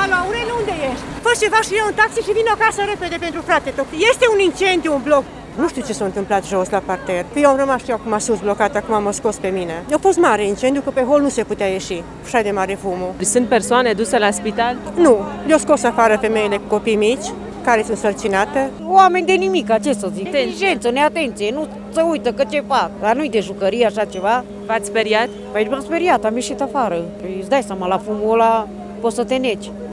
Alo, Aurel, unde ești? Fă ceva și eu un taxi și vin acasă repede pentru frate tău. Este un incendiu în bloc. Nu știu ce s-a întâmplat jos la parter. Eu am rămas acum sus blocat, acum m-a scos pe mine. A fost mare incendiu, că pe hol nu se putea ieși. Așa de mare fumul. Sunt persoane duse la spital? Nu, le-au scos afară femeile cu copii mici, care sunt sărcinate. Oameni de nimic, ce să zic, neglijență, neatenție, nu se uită că ce fac. Dar nu-i de jucărie așa ceva. V-ați speriat? Păi m-am speriat, am ieșit afară. Păi îți dai seama, la fumul ăla poți să te neci.